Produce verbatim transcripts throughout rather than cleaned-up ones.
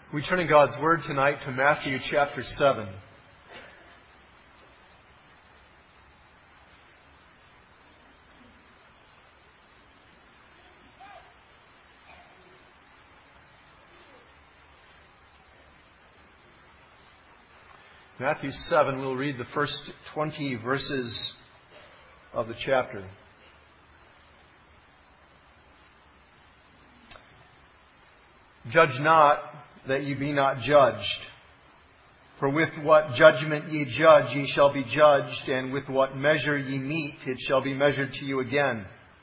We turn in God's Word tonight to Matthew chapter seven. Matthew seven, we'll read the first twenty verses of the chapter. Judge not, that ye be not judged. For with what judgment ye judge, ye shall be judged, and with what measure ye mete, it shall be measured to you again.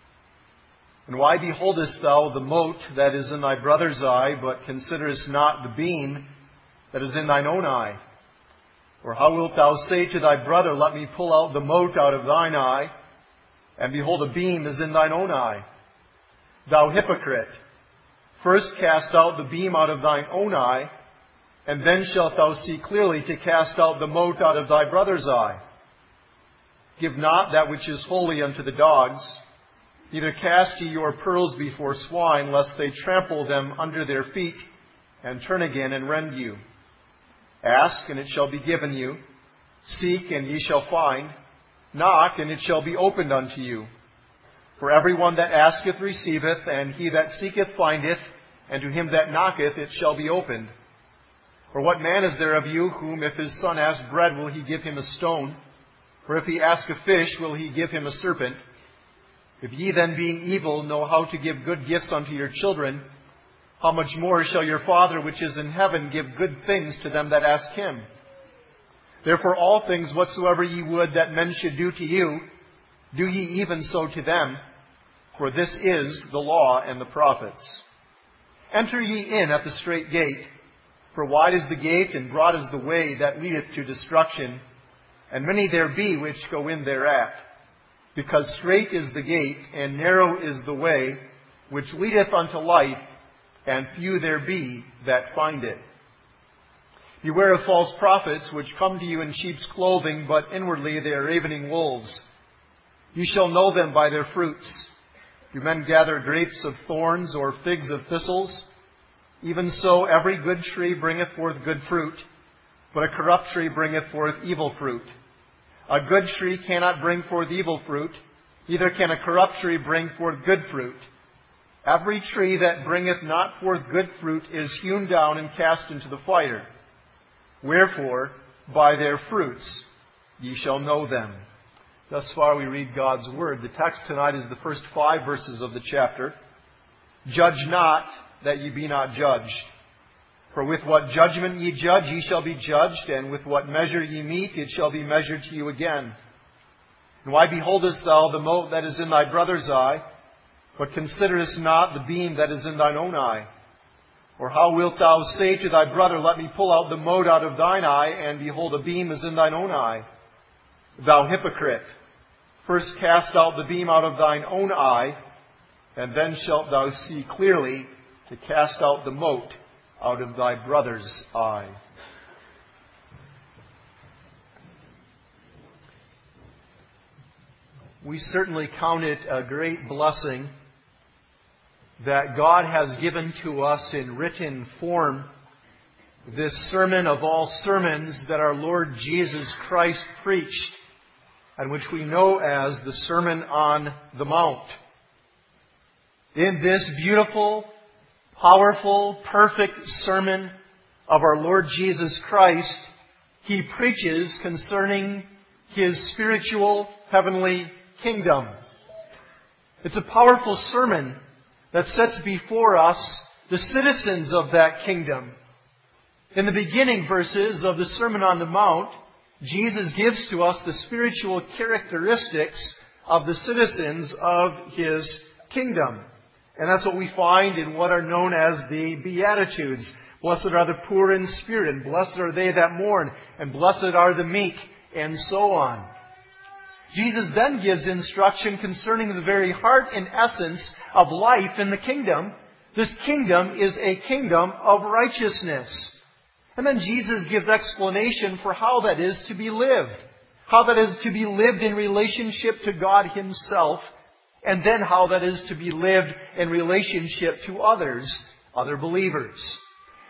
And why beholdest thou the mote that is in thy brother's eye, but considerest not the beam that is in thine own eye? Or how wilt thou say to thy brother, Let me pull out the mote out of thine eye, and behold, a beam is in thine own eye? Thou hypocrite! First cast out the beam out of thine own eye, and then shalt thou see clearly to cast out the mote out of thy brother's eye. Give not that which is holy unto the dogs, neither cast ye your pearls before swine, lest they trample them under their feet, and turn again and rend you. Ask, and it shall be given you. Seek, and ye shall find. Knock, and it shall be opened unto you. For every one that asketh receiveth, and he that seeketh findeth, and to him that knocketh it shall be opened. For what man is there of you, whom if his son ask bread, will he give him a stone? Or if he ask a fish, will he give him a serpent? If ye then, being evil, know how to give good gifts unto your children, how much more shall your Father which is in heaven give good things to them that ask him? Therefore all things whatsoever ye would that men should do to you, do ye even so to them, for this is the law and the prophets. Enter ye in at the strait gate, for wide is the gate, and broad is the way that leadeth to destruction, and many there be which go in thereat. Because strait is the gate, and narrow is the way, which leadeth unto life, and few there be that find it. Beware of false prophets, which come to you in sheep's clothing, but inwardly they are ravening wolves. You shall know them by their fruits. Do men gather grapes of thorns or figs of thistles? Even so every good tree bringeth forth good fruit, but a corrupt tree bringeth forth evil fruit. A good tree cannot bring forth evil fruit, neither can a corrupt tree bring forth good fruit. Every tree that bringeth not forth good fruit is hewn down and cast into the fire. Wherefore, by their fruits ye shall know them. Thus far we read God's Word. The text tonight is the first five verses of the chapter. Judge not, that ye be not judged. For with what judgment ye judge, ye shall be judged, and with what measure ye mete, it shall be measured to you again. And why beholdest thou the mote that is in thy brother's eye, but considerest not the beam that is in thine own eye? Or how wilt thou say to thy brother, Let me pull out the mote out of thine eye, and behold, a beam is in thine own eye? Thou hypocrite! First cast out the beam out of thine own eye, and then shalt thou see clearly to cast out the mote out of thy brother's eye. We certainly count it a great blessing that God has given to us in written form this sermon of all sermons that our Lord Jesus Christ preached, and which we know as the Sermon on the Mount. In this beautiful, powerful, perfect sermon of our Lord Jesus Christ, He preaches concerning His spiritual heavenly kingdom. It's a powerful sermon that sets before us the citizens of that kingdom. In the beginning verses of the Sermon on the Mount, Jesus gives to us the spiritual characteristics of the citizens of His kingdom. And that's what we find in what are known as the Beatitudes. Blessed are the poor in spirit, and blessed are they that mourn, and blessed are the meek, and so on. Jesus then gives instruction concerning the very heart and essence of life in the kingdom. This kingdom is a kingdom of righteousness. And then Jesus gives explanation for how that is to be lived. How that is to be lived in relationship to God Himself. And then how that is to be lived in relationship to others, other believers.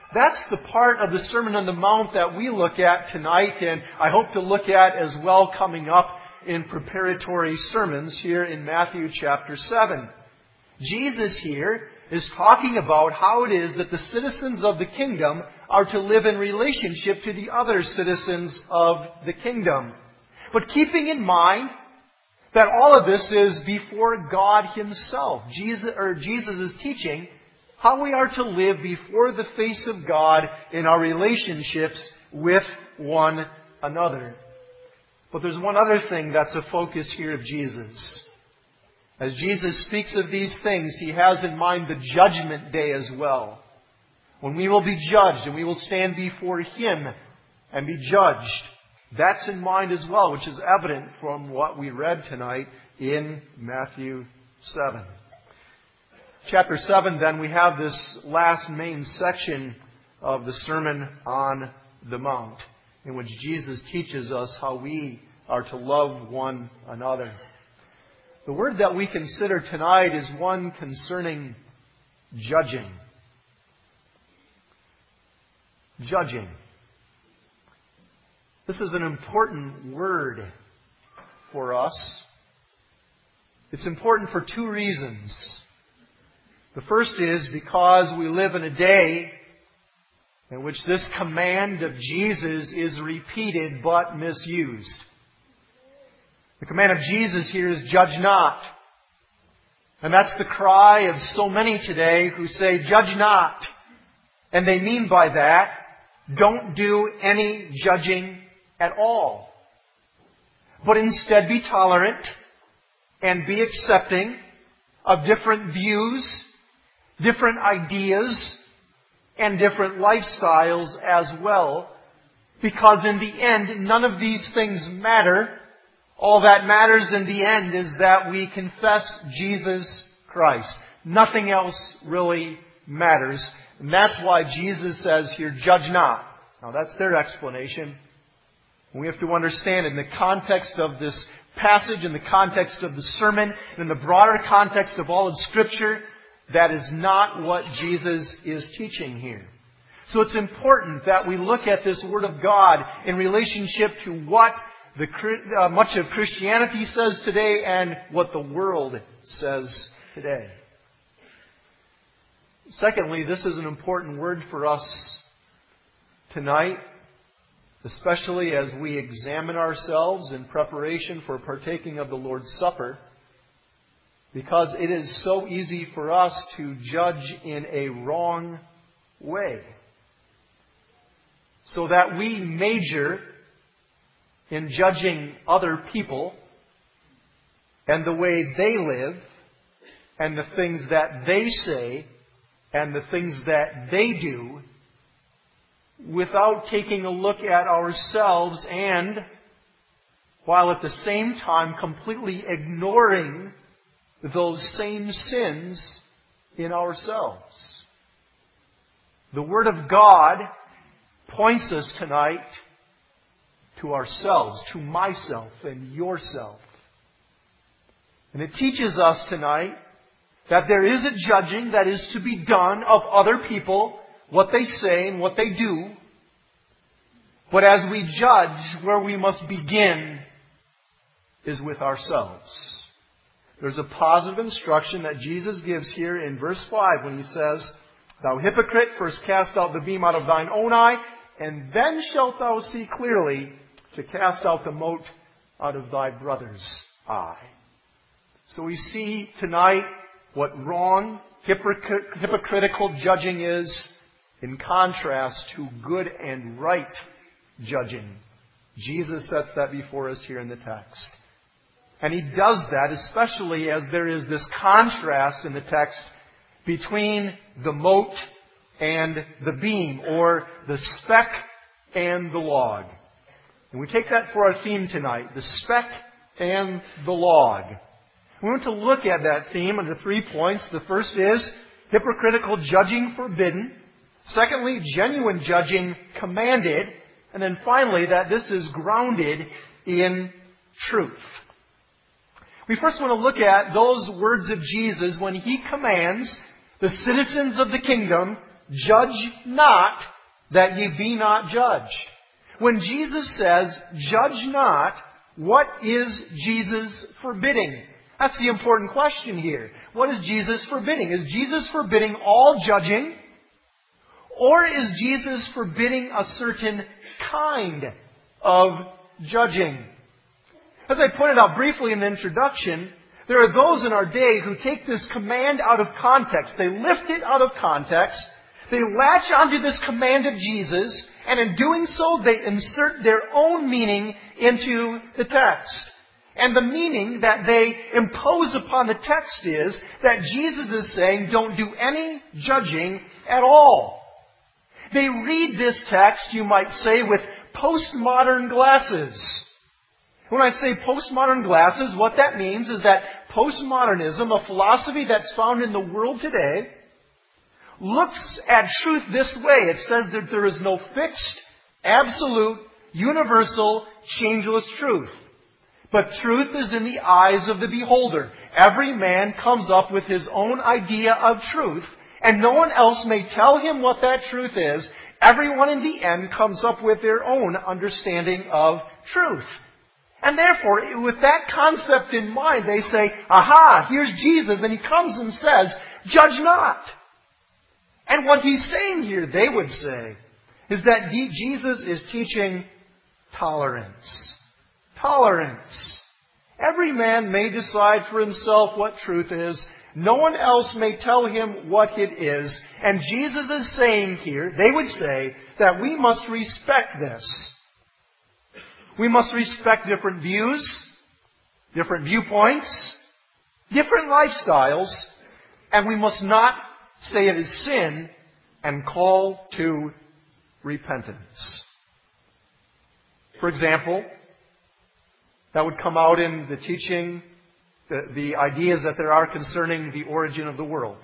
That's the part of the Sermon on the Mount that we look at tonight, and I hope to look at as well coming up in preparatory sermons here in Matthew chapter seven. Jesus here is talking about how it is that the citizens of the kingdom are to live in relationship to the other citizens of the kingdom. But keeping in mind that all of this is before God Himself. Jesus, or Jesus is teaching how we are to live before the face of God in our relationships with one another. But there's one other thing that's a focus here of Jesus. As Jesus speaks of these things, He has in mind the judgment day as well, when we will be judged and we will stand before Him and be judged. That's in mind as well, which is evident from what we read tonight in Matthew seven. Chapter seven, then, we have this last main section of the Sermon on the Mount, in which Jesus teaches us how we are to love one another. The word that we consider tonight is one concerning judging. Judging. This is an important word for us. It's important for two reasons. The first is because we live in a day in which this command of Jesus is repeated but misused. The command of Jesus here is judge not. And that's the cry of so many today who say, judge not. And they mean by that, don't do any judging at all. But instead be tolerant and be accepting of different views, different ideas, and different lifestyles as well. Because in the end, none of these things matter. All that matters in the end is that we confess Jesus Christ. Nothing else really matters. And that's why Jesus says here, judge not. Now that's their explanation. We have to understand in the context of this passage, in the context of the sermon, in the broader context of all of Scripture, that is not what Jesus is teaching here. So it's important that we look at this Word of God in relationship to what the uh, much of Christianity says today and what the world says today. Secondly, this is an important word for us tonight, especially as we examine ourselves in preparation for partaking of the Lord's Supper, because it is so easy for us to judge in a wrong way, so that we major in judging other people and the way they live and the things that they say and the things that they do, without taking a look at ourselves and, while at the same time completely ignoring those same sins in ourselves. The Word of God points us tonight to ourselves, to myself and yourself. And it teaches us tonight that there is a judging that is to be done of other people, what they say and what they do. But as we judge, where we must begin is with ourselves. There's a positive instruction that Jesus gives here in verse five when He says, "Thou hypocrite, first cast out the beam out of thine own eye, and then shalt thou see clearly to cast out the mote out of thy brother's eye." So we see tonight what wrong, hypocrit- hypocritical judging is in contrast to good and right judging. Jesus sets that before us here in the text. And He does that especially as there is this contrast in the text between the mote and the beam, or the speck and the log. And we take that for our theme tonight, the speck and the log. We want to look at that theme under three points. The first is hypocritical judging forbidden. Secondly, genuine judging commanded. And then finally, that this is grounded in truth. We first want to look at those words of Jesus when He commands the citizens of the kingdom judge not that ye be not judged. When Jesus says, judge not, what is Jesus forbidding? That's the important question here. What is Jesus forbidding? Is Jesus forbidding all judging? Or is Jesus forbidding a certain kind of judging? As I pointed out briefly in the introduction, there are those in our day who take this command out of context. They lift it out of context. They latch onto this command of Jesus, and in doing so, they insert their own meaning into the text. And the meaning that they impose upon the text is that Jesus is saying, don't do any judging at all. They read this text, you might say, with postmodern glasses. When I say postmodern glasses, what that means is that postmodernism, a philosophy that's found in the world today, looks at truth this way. It says that there is no fixed, absolute, universal, changeless truth. But truth is in the eyes of the beholder. Every man comes up with his own idea of truth, and no one else may tell him what that truth is. Everyone in the end comes up with their own understanding of truth. And therefore, with that concept in mind, they say, aha, here's Jesus, and he comes and says, judge not. And what he's saying here, they would say, is that Jesus is teaching tolerance. Tolerance. Every man may decide for himself what truth is. No one else may tell him what it is. And Jesus is saying here, they would say, that we must respect this. We must respect different views, different viewpoints, different lifestyles, and we must not say it is sin and call to repentance. For example, that would come out in the teaching, the, the ideas that there are concerning the origin of the world.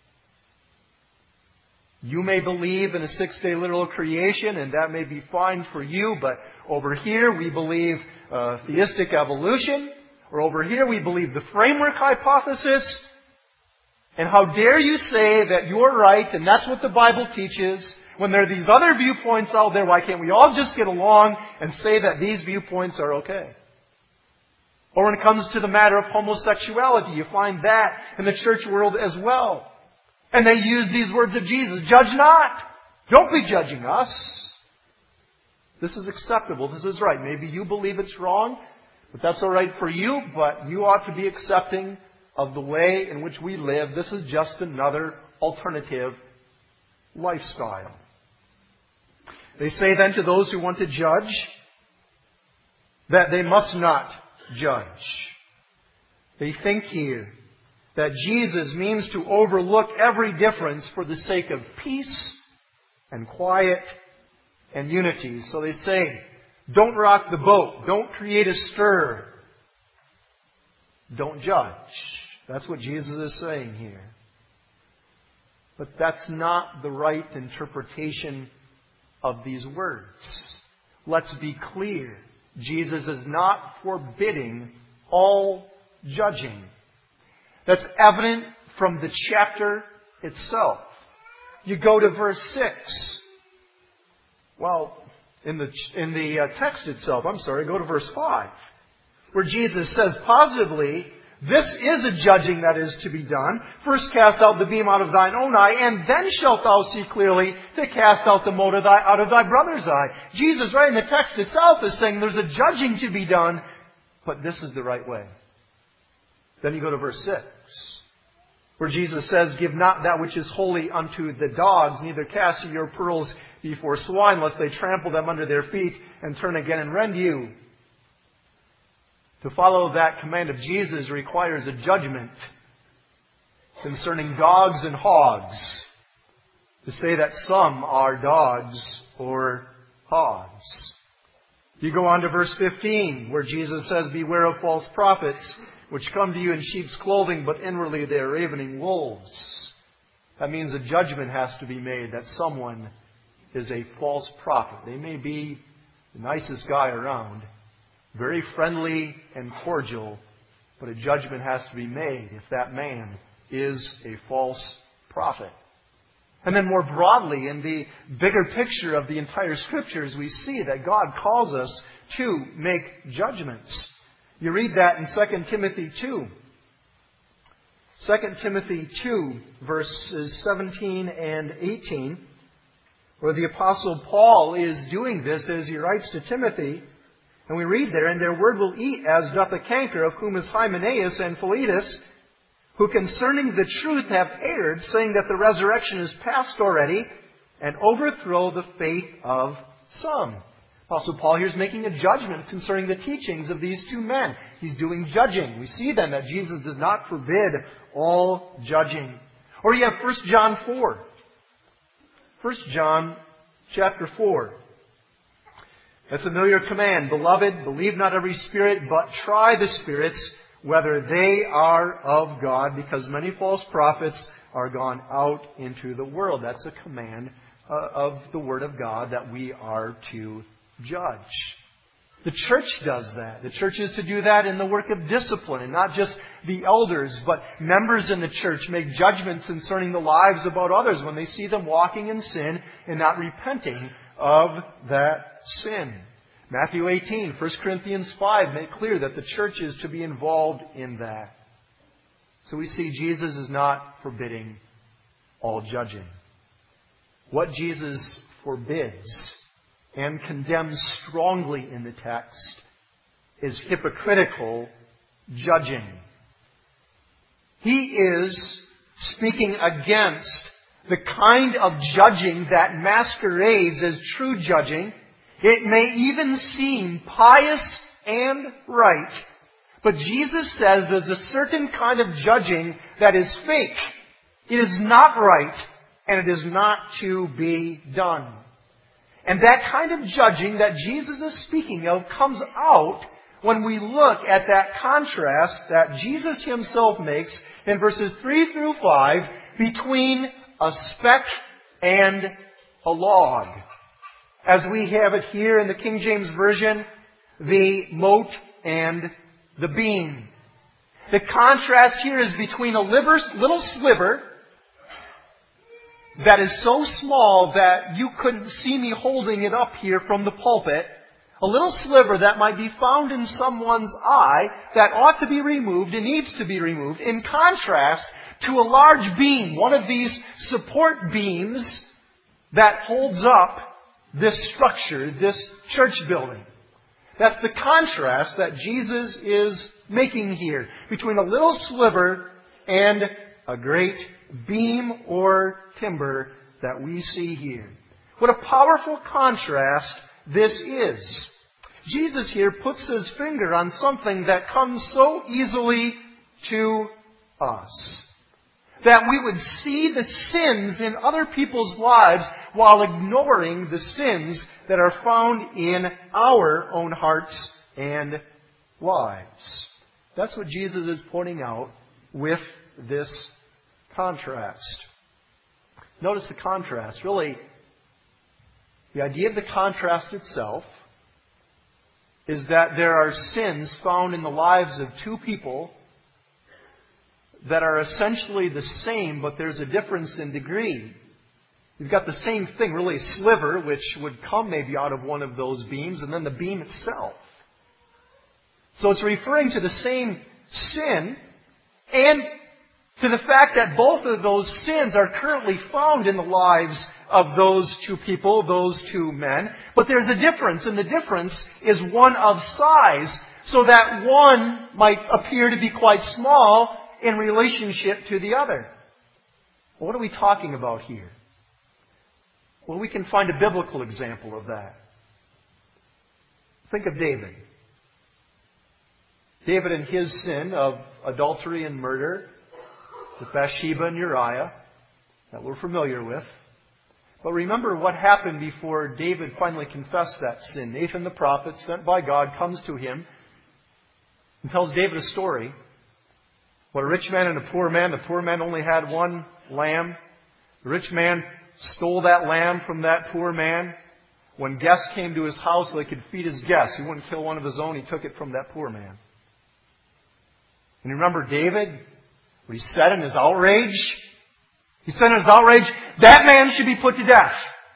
You may believe in a six-day literal creation, and that may be fine for you, but over here we believe uh, theistic evolution, or over here we believe the framework hypothesis. And how dare you say that you're right, and that's what the Bible teaches, when there are these other viewpoints out there? Why can't we all just get along and say that these viewpoints are okay? Or when it comes to the matter of homosexuality, you find that in the church world as well. And they use these words of Jesus, judge not. Don't be judging us. This is acceptable. This is right. Maybe you believe it's wrong, but that's all right for you, but you ought to be accepting of the way in which we live. This is just another alternative lifestyle. They say then to those who want to judge that they must not judge. They think here that Jesus means to overlook every difference for the sake of peace and quiet and unity. So they say, don't rock the boat. Don't create a stir. Don't judge. That's what Jesus is saying here. But that's not the right interpretation of these words. Let's be clear. Jesus is not forbidding all judging. That's evident from the chapter itself. You go to verse six. Well, in the in the uh, text itself, I'm sorry, go to verse five, where Jesus says positively, this is a judging that is to be done. First cast out the beam out of thine own eye, and then shalt thou see clearly to cast out the mote of thy, out of thy brother's eye. Jesus, right in the text itself, is saying there's a judging to be done, but this is the right way. Then you go to verse six, where Jesus says, give not that which is holy unto the dogs, neither cast ye your pearls before swine, lest they trample them under their feet, and turn again and rend you. To follow that command of Jesus requires a judgment concerning dogs and hogs. To say that some are dogs or hogs. You go on to verse fifteen, where Jesus says, beware of false prophets, which come to you in sheep's clothing, but inwardly they are ravening wolves. That means a judgment has to be made that someone is a false prophet. They may be the nicest guy around, very friendly and cordial, but a judgment has to be made if that man is a false prophet. And then more broadly, in the bigger picture of the entire Scriptures, we see that God calls us to make judgments. You read that in Second Timothy two. Second Timothy two, verses seventeen and eighteen, where the Apostle Paul is doing this as he writes to Timothy. And we read there, "And their word will eat as doth a canker, of whom is Hymenaeus and Philetus, who concerning the truth have erred, saying that the resurrection is past already, and overthrow the faith of some." Apostle Paul here is making a judgment concerning the teachings of these two men. He's doing judging. We see then that Jesus does not forbid all judging. Or you have First John four. First John chapter four. A familiar command, "Beloved, believe not every spirit, but try the spirits, whether they are of God, because many false prophets are gone out into the world." That's a command uh, of the Word of God that we are to judge. The church does that. The church is to do that in the work of discipline, and not just the elders, but members in the church make judgments concerning the lives about others when they see them walking in sin and not repenting of that sin. Matthew eighteen, First Corinthians five make clear that the church is to be involved in that. So we see Jesus is not forbidding all judging. What Jesus forbids and condemns strongly in the text is hypocritical judging. He is speaking against the kind of judging that masquerades as true judging. It may even seem pious and right, but Jesus says there's a certain kind of judging that is fake. It is not right, and it is not to be done. And that kind of judging that Jesus is speaking of comes out when we look at that contrast that Jesus Himself makes in verses three through five between a speck and a log. As we have it here in the King James Version, the mote and the beam. The contrast here is between a little sliver that is so small that you couldn't see me holding it up here from the pulpit. A little sliver that might be found in someone's eye that ought to be removed and needs to be removed, in contrast to a large beam, one of these support beams that holds up this structure, this church building. That's the contrast that Jesus is making here between a little sliver and a great beam or timber that we see here. What a powerful contrast this is. Jesus here puts His finger on something that comes so easily to us. That we would see the sins in other people's lives while ignoring the sins that are found in our own hearts and lives. That's what Jesus is pointing out with this contrast. Notice the contrast. Really, the idea of the contrast itself is that there are sins found in the lives of two people that are essentially the same, but there's a difference in degree. You've got the same thing, really a sliver, which would come maybe out of one of those beams, and then the beam itself. So it's referring to the same sin, and to the fact that both of those sins are currently found in the lives of those two people, those two men. But there's a difference, and the difference is one of size, so that one might appear to be quite small in relationship to the other. What are we talking about here? Well, we can find a biblical example of that. Think of David. David and his sin of adultery and murder with Bathsheba and Uriah that we're familiar with. But remember what happened before David finally confessed that sin. Nathan the prophet, sent by God, comes to him and tells David a story. What a rich man and a poor man. The poor man only had one lamb. The rich man stole that lamb from that poor man. When guests came to his house so he could feed his guests, he wouldn't kill one of his own. He took it from that poor man. And you remember David, what he said in his outrage? He sent his outrage. That man should be put to death.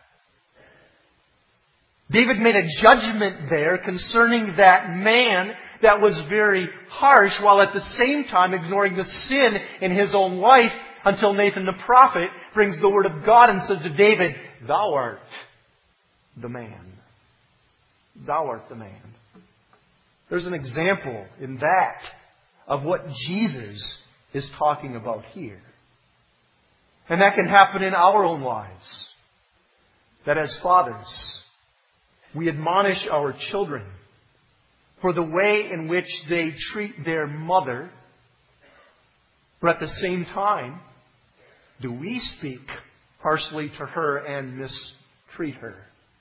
David made a judgment there concerning that man that was very harsh, while at the same time ignoring the sin in his own life, until Nathan the prophet brings the word of God and says to David, "Thou art the man. Thou art the man." There's an example in that of what Jesus is talking about here. And that can happen in our own lives. That as fathers, we admonish our children for the way in which they treat their mother, but at the same time, do we speak harshly to her and mistreat her?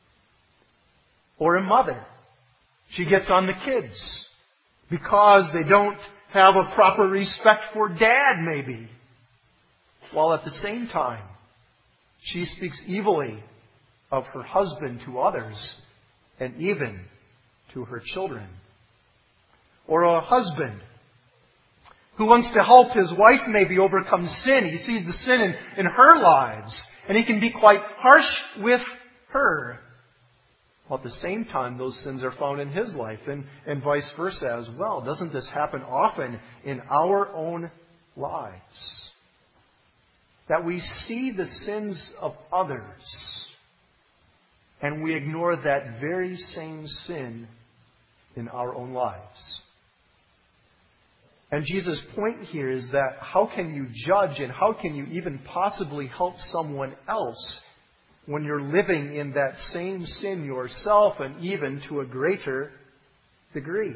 Or a mother, she gets on the kids because they don't have a proper respect for dad, maybe, while at the same time, she speaks evilly of her husband to others and even to her children. Or a husband who wants to help his wife maybe overcome sin. He sees the sin in, in her lives, and he can be quite harsh with her. While at the same time, those sins are found in his life, and, and vice versa as well. Doesn't this happen often in our own lives? That we see the sins of others, and we ignore that very same sin in our own lives. And Jesus' point here is that how can you judge and how can you even possibly help someone else when you're living in that same sin yourself, and even to a greater degree?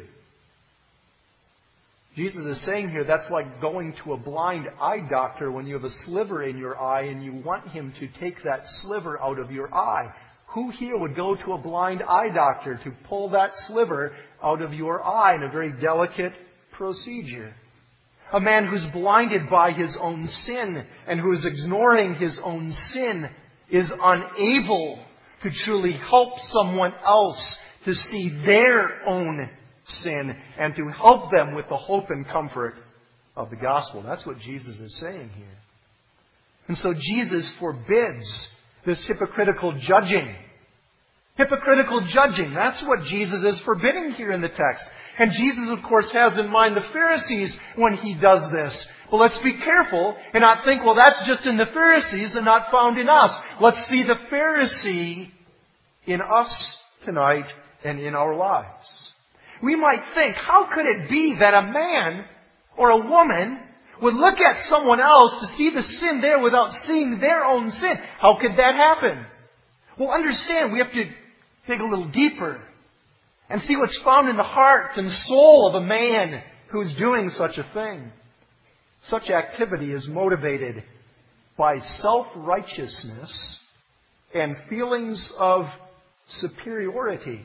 Jesus is saying here that's like going to a blind eye doctor when you have a sliver in your eye and you want him to take that sliver out of your eye. Who here would go to a blind eye doctor to pull that sliver out of your eye in a very delicate procedure? A man who's blinded by his own sin and who is ignoring his own sin is unable to truly help someone else to see their own sin and to help them with the hope and comfort of the gospel. That's what Jesus is saying here. And so Jesus forbids this hypocritical judging. Hypocritical judging. That's what Jesus is forbidding here in the text. And Jesus, of course, has in mind the Pharisees when he does this. But let's be careful and not think, well, that's just in the Pharisees and not found in us. Let's see the Pharisee in us tonight and in our lives. We might think, how could it be that a man or a woman would look at someone else to see the sin there without seeing their own sin? How could that happen? Well, understand, we have to dig a little deeper and see what's found in the heart and soul of a man who's doing such a thing. Such activity is motivated by self-righteousness and feelings of superiority.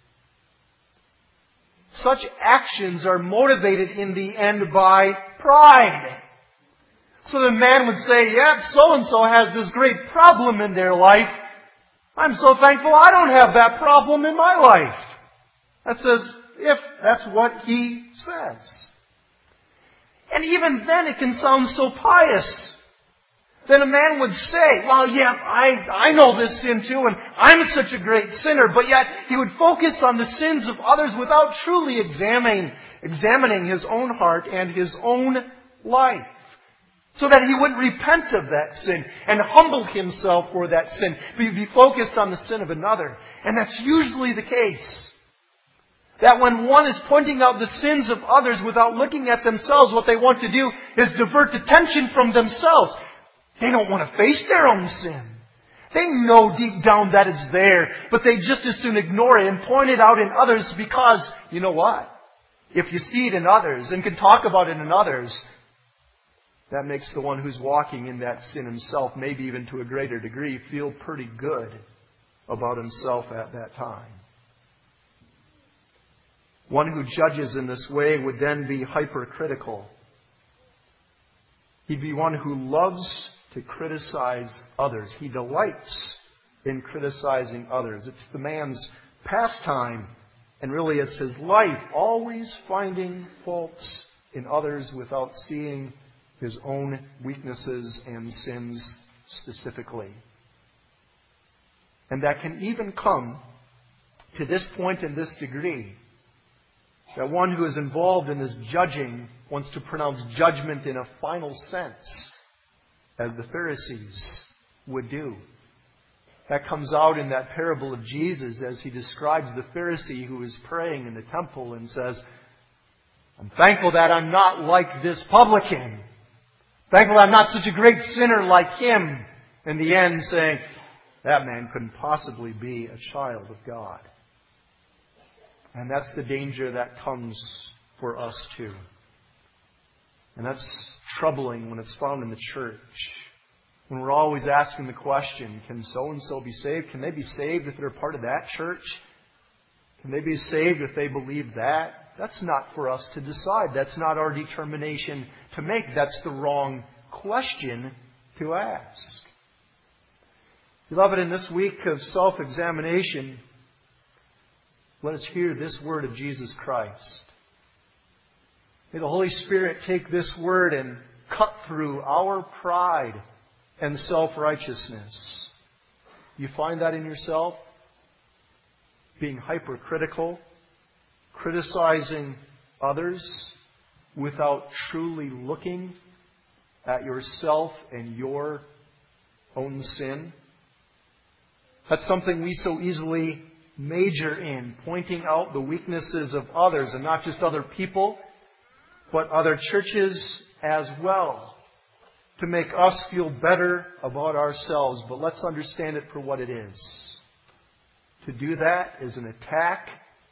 Such actions are motivated in the end by pride. So the man would say, yeah, so-and-so has this great problem in their life. I'm so thankful I don't have that problem in my life. That's as if that's what he says. And even then it can sound so pious that a man would say, well, yeah, I, I know this sin too, and I'm such a great sinner, but yet he would focus on the sins of others without truly examining, examining his own heart and his own life, so that he wouldn't repent of that sin and humble himself for that sin, but he'd be focused on the sin of another. And that's usually the case. That when one is pointing out the sins of others without looking at themselves, what they want to do is divert attention from themselves. They don't want to face their own sin. They know deep down that it's there, but they just as soon ignore it and point it out in others because, you know what? If you see it in others and can talk about it in others, that makes the one who's walking in that sin himself, maybe even to a greater degree, feel pretty good about himself at that time. One who judges in this way would then be hypercritical. He'd be one who loves to criticize others. He delights in criticizing others. It's the man's pastime, and really it's his life, always finding faults in others without seeing his own weaknesses and sins specifically. And that can even come to this point and this degree, that one who is involved in this judging wants to pronounce judgment in a final sense, as the Pharisees would do. That comes out in that parable of Jesus as he describes the Pharisee who is praying in the temple and says, I'm thankful that I'm not like this publican. Thankful I'm not such a great sinner like him. In the end saying, that man couldn't possibly be a child of God. And that's the danger that comes for us too. And that's troubling when it's found in the church. When we're always asking the question, can so-and-so be saved? Can they be saved if they're part of that church? Can they be saved if they believe that? That's not for us to decide. That's not our determination to make. That's the wrong question to ask. Beloved, in this week of self-examination, let us hear this word of Jesus Christ. May the Holy Spirit take this word and cut through our pride and self-righteousness. You find that in yourself? Being hypercritical, criticizing others without truly looking at yourself and your own sin. That's something we so easily major in, pointing out the weaknesses of others, and not just other people, but other churches as well, to make us feel better about ourselves. But let's understand it for what it is. To do that is an attack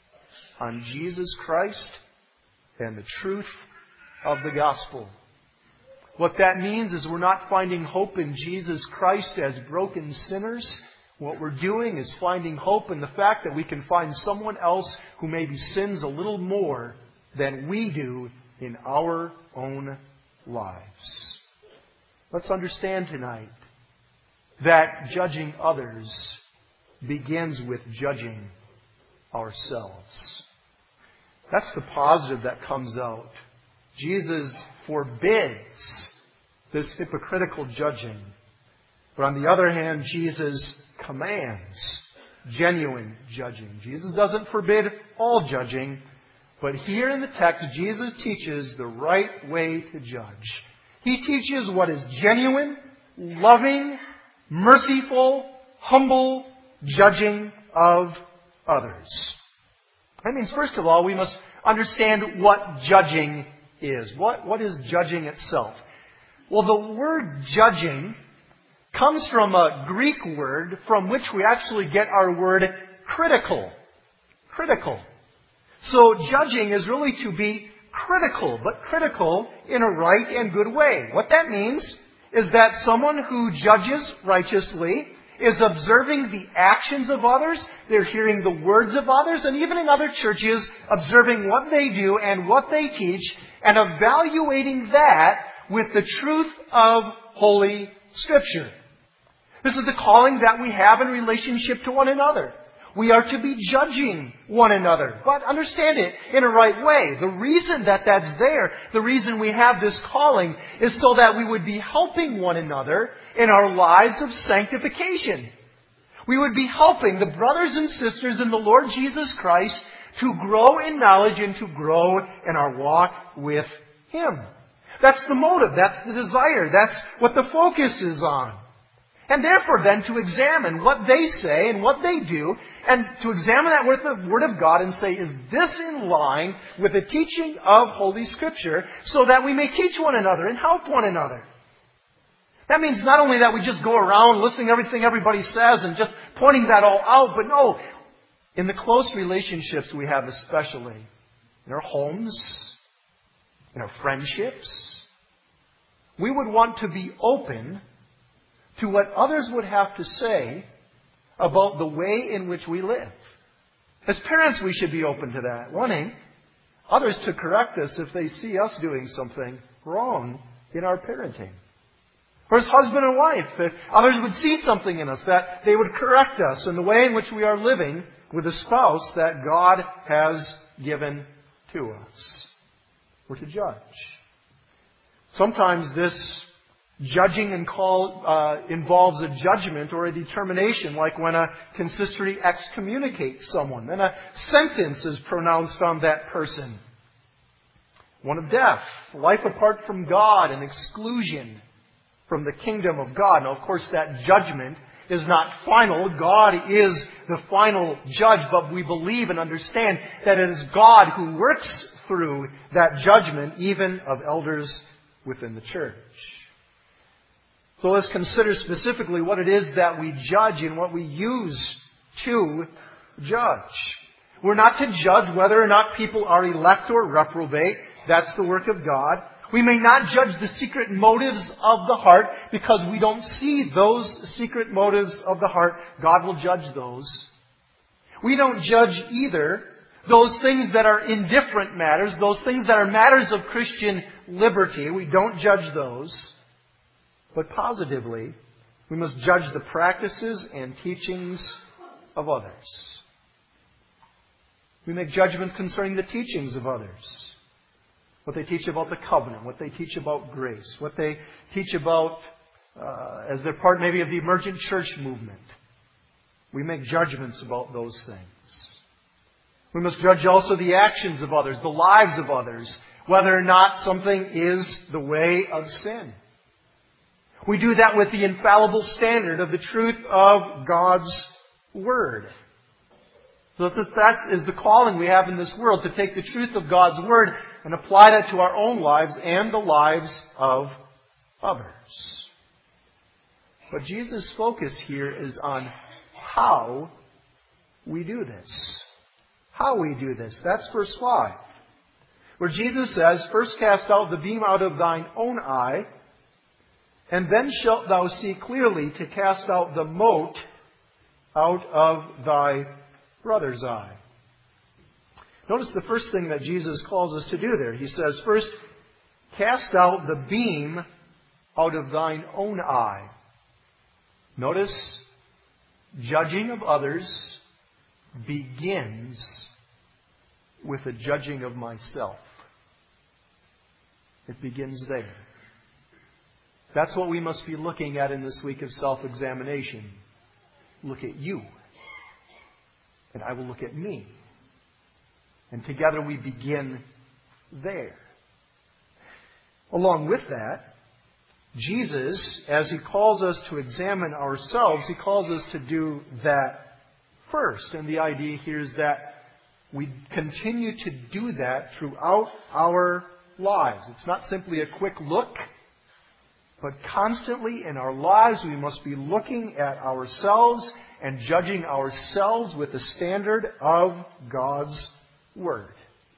on Jesus Christ and the truth of the gospel. What that means is we're not finding hope in Jesus Christ as broken sinners. What we're doing is finding hope in the fact that we can find someone else who maybe sins a little more than we do in our own lives. Let's understand tonight that judging others begins with judging ourselves. That's the positive that comes out. Jesus forbids this hypocritical judging. But on the other hand, Jesus commands genuine judging. Jesus doesn't forbid all judging, but here in the text, Jesus teaches the right way to judge. He teaches what is genuine, loving, merciful, humble judging of others. That means, first of all, we must understand what judging is. What, what is judging itself? Well, the word judging comes from a Greek word from which we actually get our word critical. Critical. So judging is really to be critical, but critical in a right and good way. What that means is that someone who judges righteously is observing the actions of others, they're hearing the words of others, and even in other churches, observing what they do and what they teach, and evaluating that with the truth of Holy Scripture. This is the calling that we have in relationship to one another. We are to be judging one another, but understand it in a right way. The reason that that's there, the reason we have this calling, is so that we would be helping one another in our lives of sanctification. We would be helping the brothers and sisters in the Lord Jesus Christ to grow in knowledge and to grow in our walk with Him. That's the motive. That's the desire. That's what the focus is on. And therefore then to examine what they say and what they do, and to examine that with the Word of God and say, is this in line with the teaching of Holy Scripture, so that we may teach one another and help one another. That means not only that we just go around listening to everything everybody says and just pointing that all out, but no, in the close relationships we have, especially in our homes, in our friendships, we would want to be open to what others would have to say about the way in which we live. As parents, we should be open to that, wanting others to correct us if they see us doing something wrong in our parenting. Or as husband and wife, if others would see something in us, that they would correct us in the way in which we are living with a spouse that God has given to us. We're to judge. Sometimes this judging and call, uh, involves a judgment or a determination, like when a consistory excommunicates someone, then a sentence is pronounced on that person. One of death, life apart from God, and exclusion from the kingdom of God. Now, of course, that judgment is not final. God is the final judge, but we believe and understand that it is God who works through that judgment, even of elders within the church. So let's consider specifically what it is that we judge and what we use to judge. We're not to judge whether or not people are elect or reprobate. That's the work of God. We may not judge the secret motives of the heart because we don't see those secret motives of the heart. God will judge those. We don't judge either those things that are indifferent matters, those things that are matters of Christian liberty. We don't judge those. But positively, we must judge the practices and teachings of others. We make judgments concerning the teachings of others. What they teach about the covenant, what they teach about grace, what they teach about uh, as they're part maybe of the emergent church movement. We make judgments about those things. We must judge also the actions of others, the lives of others, whether or not something is the way of sin. We do that with the infallible standard of the truth of God's Word. So that, that is the calling we have in this world, to take the truth of God's Word and apply that to our own lives and the lives of others. But Jesus' focus here is on how we do this. How we do this. That's verse five. Where Jesus says, "First cast out the beam out of thine own eye, and then shalt thou see clearly to cast out the mote out of thy brother's eye." Notice the first thing that Jesus calls us to do there. He says, first, cast out the beam out of thine own eye. Notice, judging of others begins with a judging of myself. It begins there. That's what we must be looking at in this week of self-examination. Look at you. And I will look at me. And together we begin there. Along with that, Jesus, as He calls us to examine ourselves, He calls us to do that first. And the idea here is that we continue to do that throughout our lives. It's not simply a quick look, but constantly in our lives we must be looking at ourselves and judging ourselves with the standard of God's Word.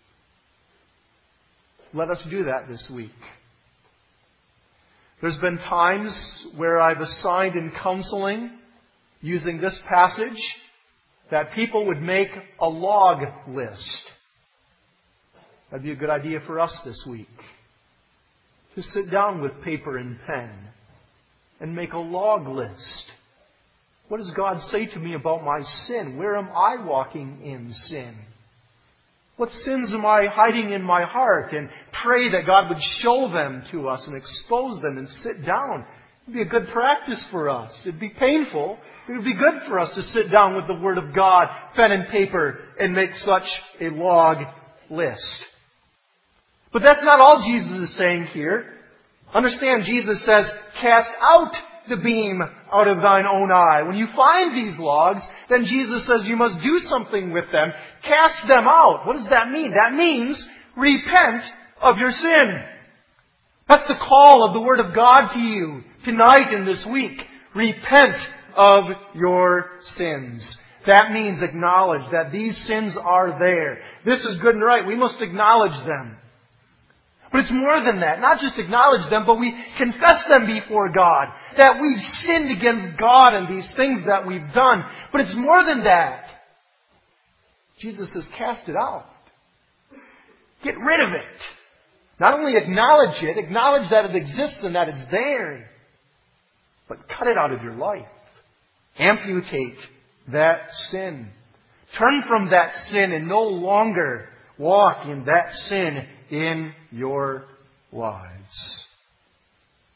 Let us do that this week. There's been times where I've assigned in counseling, using this passage, that people would make a log list. That'd be a good idea for us this week. To sit down with paper and pen and make a log list. What does God say to me about my sin? Where am I walking in sin? What sins am I hiding in my heart? And pray that God would show them to us and expose them and sit down. It would be a good practice for us. It would be painful. It would be good for us to sit down with the Word of God, pen and paper, and make such a log list. But that's not all Jesus is saying here. Understand, Jesus says, cast out the beam out of thine own eye. When you find these logs, then Jesus says you must do something with them. Cast them out. What does that mean? That means repent of your sin. That's the call of the Word of God to you tonight and this week. Repent of your sins. That means acknowledge that these sins are there. This is good and right. We must acknowledge them. But it's more than that. Not just acknowledge them, but we confess them before God. That we've sinned against God and these things that we've done. But it's more than that. Jesus says, cast it out. Get rid of it. Not only acknowledge it, acknowledge that it exists and that it's there, but cut it out of your life. Amputate that sin. Turn from that sin and no longer walk in that sin in your lives.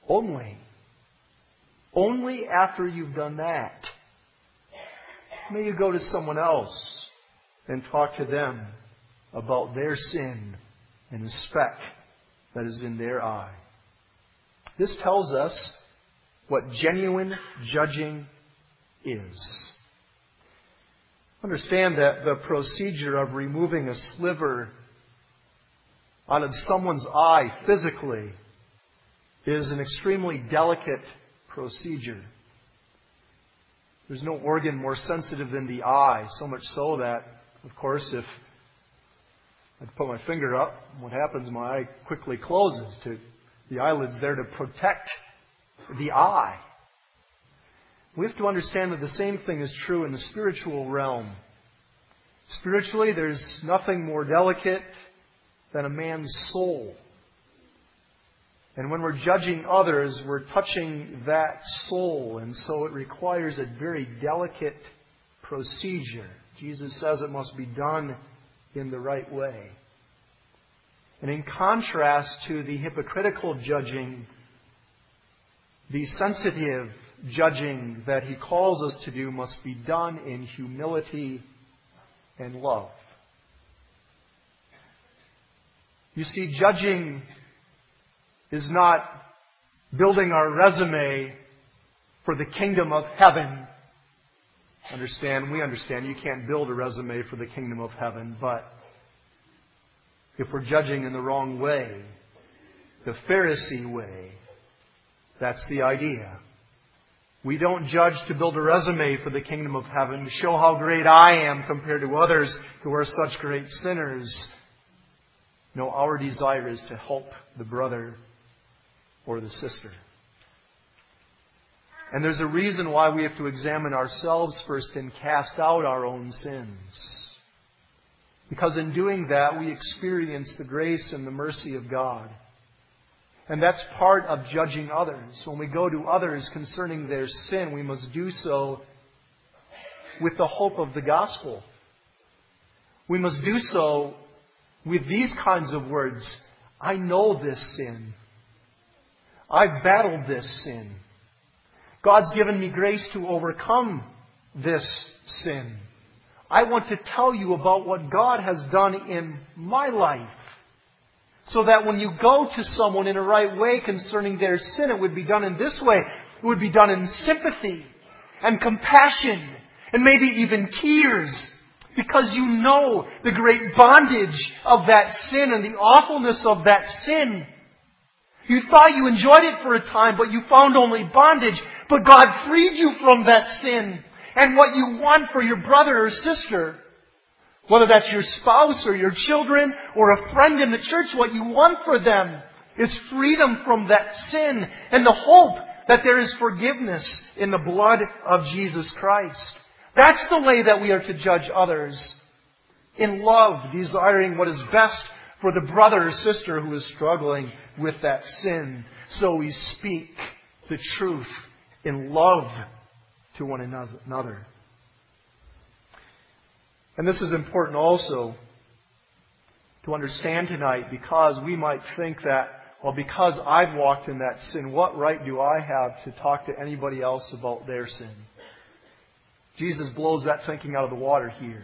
Only. Only after you've done that may you go to someone else and talk to them about their sin and the speck that is in their eye. This tells us what genuine judging is. Understand that the procedure of removing a sliver out of someone's eye physically is an extremely delicate procedure. There's no organ more sensitive than the eye, so much so that, of course, if I put my finger up, what happens? My eye quickly closes. To the eyelid's there to protect the eye. We have to understand that the same thing is true in the spiritual realm. Spiritually, there's nothing more delicate than a man's soul. And when we're judging others, we're touching that soul. And so it requires a very delicate procedure. Jesus says it must be done in the right way. And in contrast to the hypocritical judging, the sensitive judging that He calls us to do must be done in humility and love. You see, judging is not building our resume for the kingdom of heaven. Understand, we understand you can't build a resume for the kingdom of heaven, but if we're judging in the wrong way, the Pharisee way, that's the idea. We don't judge to build a resume for the kingdom of heaven, to show how great I am compared to others who are such great sinners. No, our desire is to help the brother or the sister. And there's a reason why we have to examine ourselves first and cast out our own sins. Because in doing that, we experience the grace and the mercy of God. And that's part of judging others. When we go to others concerning their sin, we must do so with the hope of the gospel. We must do so with these kinds of words. I know this sin. I've battled this sin. God's given me grace to overcome this sin. I want to tell you about what God has done in my life. So that when you go to someone in a right way concerning their sin, it would be done in this way. It would be done in sympathy and compassion and maybe even tears. Because you know the great bondage of that sin and the awfulness of that sin. You thought you enjoyed it for a time, but you found only bondage. But God freed you from that sin. And what you want for your brother or sister, whether that's your spouse or your children or a friend in the church, what you want for them is freedom from that sin and the hope that there is forgiveness in the blood of Jesus Christ. That's the way that we are to judge others. In love, desiring what is best for the brother or sister who is struggling with that sin. So we speak the truth in love to one another. And this is important also to understand tonight, because we might think that, well, because I've walked in that sin, what right do I have to talk to anybody else about their sin? Jesus blows that thinking out of the water here.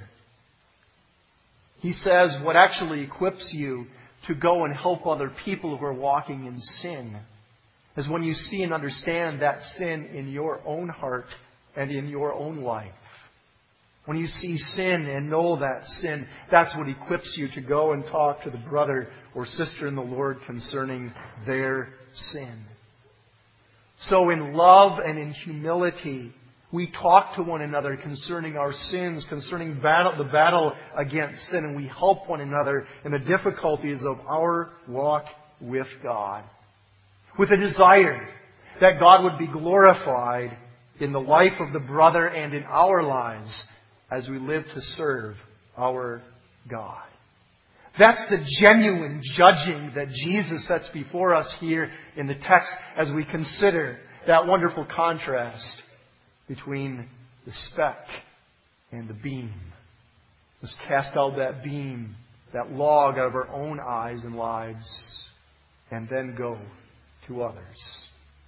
He says what actually equips you to go and help other people who are walking in sin is when you see and understand that sin in your own heart and in your own life. When you see sin and know that sin, that's what equips you to go and talk to the brother or sister in the Lord concerning their sin. So in love and in humility, we talk to one another concerning our sins, concerning battle, the battle against sin, and we help one another in the difficulties of our walk with God. With a desire that God would be glorified in the life of the brother and in our lives as we live to serve our God. That's the genuine judging that Jesus sets before us here in the text as we consider that wonderful contrast between the speck and the beam. Let's cast out that beam, that log out of our own eyes and lives, and then go to others.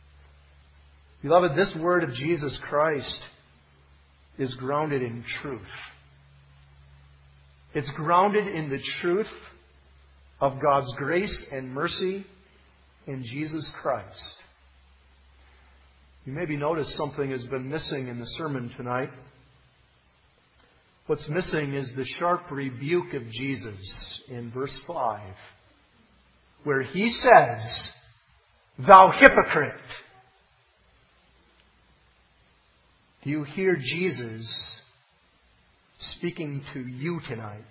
Beloved, this word of Jesus Christ is grounded in truth. It's grounded in the truth of God's grace and mercy in Jesus Christ. You maybe noticed something has been missing in the sermon tonight. What's missing is the sharp rebuke of Jesus in verse five, where He says, "Thou hypocrite." Do you hear Jesus speaking to you tonight?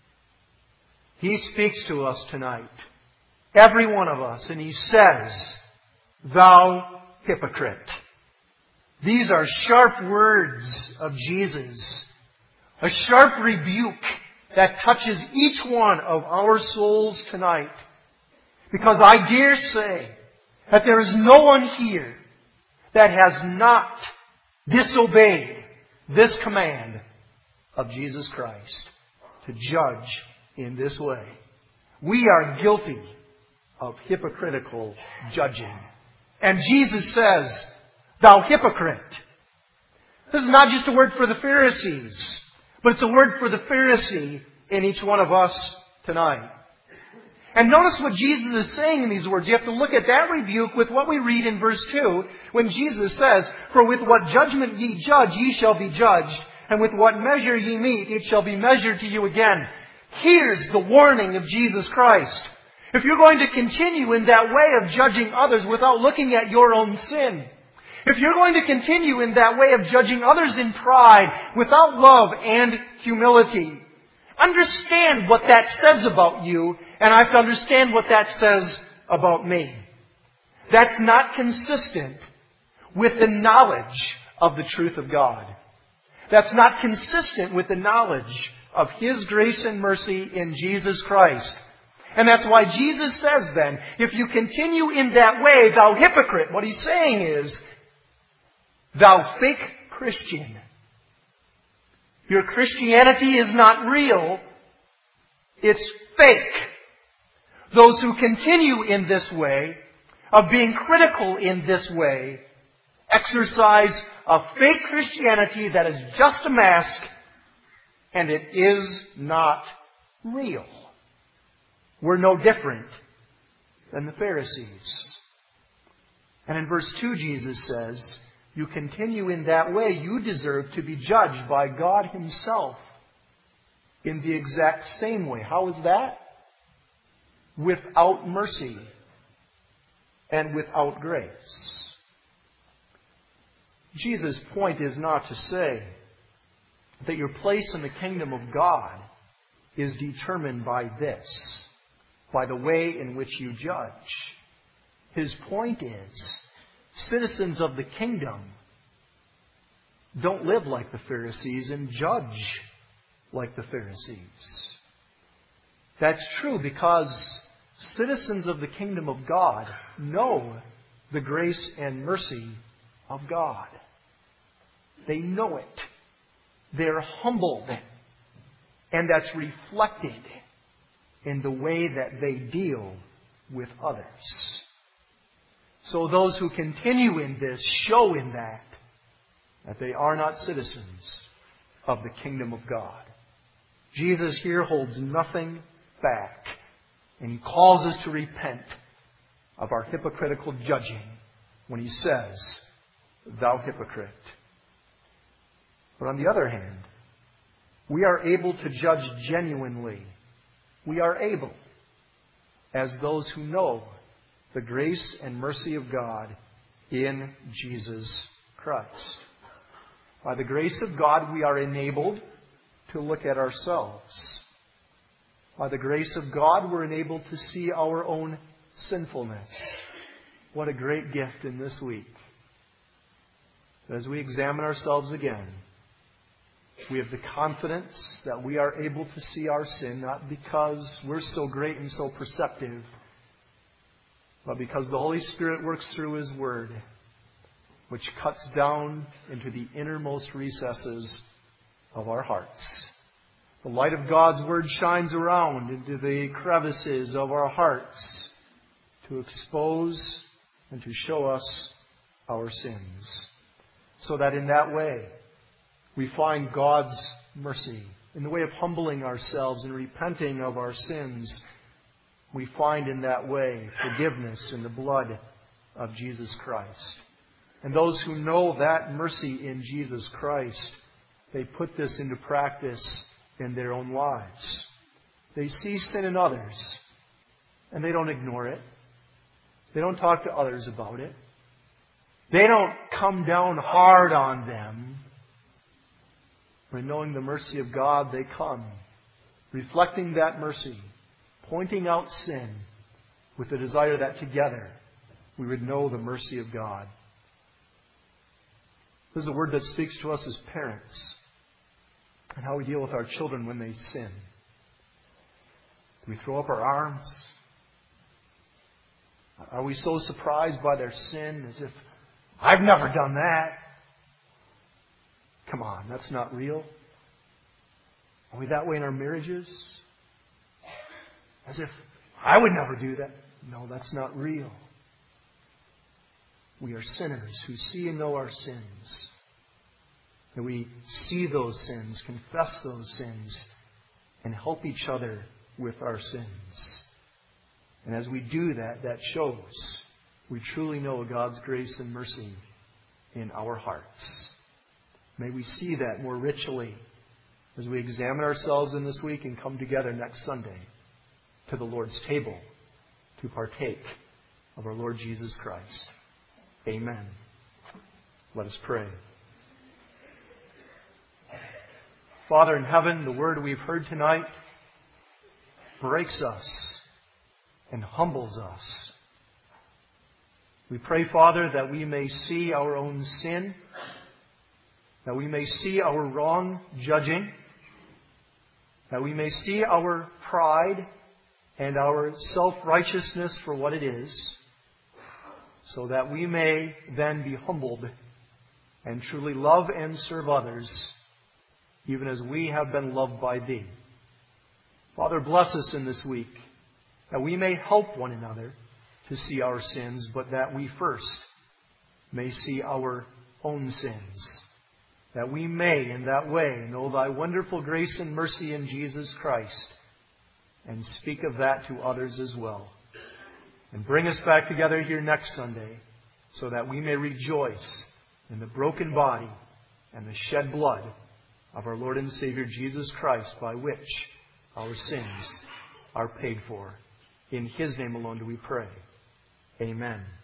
He speaks to us tonight, every one of us, and He says, "Thou hypocrite." These are sharp words of Jesus, a sharp rebuke that touches each one of our souls tonight. Because I dare say that there is no one here that has not disobeyed this command of Jesus Christ to judge in this way. We are guilty of hypocritical judging. And Jesus says, "Thou hypocrite." This is not just a word for the Pharisees, but it's a word for the Pharisee in each one of us tonight. And notice what Jesus is saying in these words. You have to look at that rebuke with what we read in verse two, when Jesus says, "For with what judgment ye judge, ye shall be judged, and with what measure ye meet, it shall be measured to you again." Here's the warning of Jesus Christ. If you're going to continue in that way of judging others without looking at your own sin, if you're going to continue in that way of judging others in pride without love and humility, understand what that says about you, and I have to understand what that says about me. That's not consistent with the knowledge of the truth of God. That's not consistent with the knowledge of His grace and mercy in Jesus Christ. And that's why Jesus says then, if you continue in that way, "Thou hypocrite," what He's saying is, "Thou fake Christian." Your Christianity is not real. It's fake. Those who continue in this way, of being critical in this way, exercise a fake Christianity that is just a mask, and it is not real. We're no different than the Pharisees. And in verse two, Jesus says, you continue in that way, you deserve to be judged by God Himself in the exact same way. How is that? Without mercy and without grace. Jesus' point is not to say that your place in the kingdom of God is determined by this, by the way in which you judge. His point is, citizens of the kingdom don't live like the Pharisees and judge like the Pharisees. That's true because citizens of the kingdom of God know the grace and mercy of God. They know it. They're humbled. And that's reflected in the way that they deal with others. So those who continue in this show in that that they are not citizens of the kingdom of God. Jesus here holds nothing back, and He calls us to repent of our hypocritical judging when He says, "Thou hypocrite." But on the other hand, we are able to judge genuinely. We are able, as those who know the grace and mercy of God in Jesus Christ. By the grace of God, we are enabled to look at ourselves. By the grace of God, we're enabled to see our own sinfulness. What a great gift in this week. As we examine ourselves again, we have the confidence that we are able to see our sin, not because we're so great and so perceptive, but because the Holy Spirit works through His Word, which cuts down into the innermost recesses of our hearts. The light of God's Word shines around into the crevices of our hearts to expose and to show us our sins. So that in that way, we find God's mercy. In the way of humbling ourselves and repenting of our sins, we find in that way forgiveness in the blood of Jesus Christ. And those who know that mercy in Jesus Christ, they put this into practice in their own lives. They see sin in others, and they don't ignore it. They don't talk to others about it. They don't come down hard on them. But knowing the mercy of God, they come, reflecting that mercy, pointing out sin, with the desire that together we would know the mercy of God. This is a word that speaks to us as parents and how we deal with our children when they sin. Do we throw up our arms? Are we so surprised by their sin as if, I've never done that? Come on, that's not real. Are we that way in our marriages? As if, I would never do that. No, that's not real. We are sinners who see and know our sins. And we see those sins, confess those sins, and help each other with our sins. And as we do that, that shows we truly know God's grace and mercy in our hearts. May we see that more richly as we examine ourselves in this week and come together next Sunday to the Lord's table to partake of our Lord Jesus Christ. Amen. Let us pray. Father in heaven, the word we've heard tonight breaks us and humbles us. We pray, Father, that we may see our own sin, that we may see our wrong judging, that we may see our pride and our self-righteousness for what it is, so that we may then be humbled and truly love and serve others, even as we have been loved by Thee. Father, bless us in this week, that we may help one another to see our sins, but that we first may see our own sins, that we may in that way know Thy wonderful grace and mercy in Jesus Christ, and speak of that to others as well. And bring us back together here next Sunday, so that we may rejoice in the broken body and the shed blood of our Lord and Savior Jesus Christ, by which our sins are paid for. In His name alone do we pray. Amen.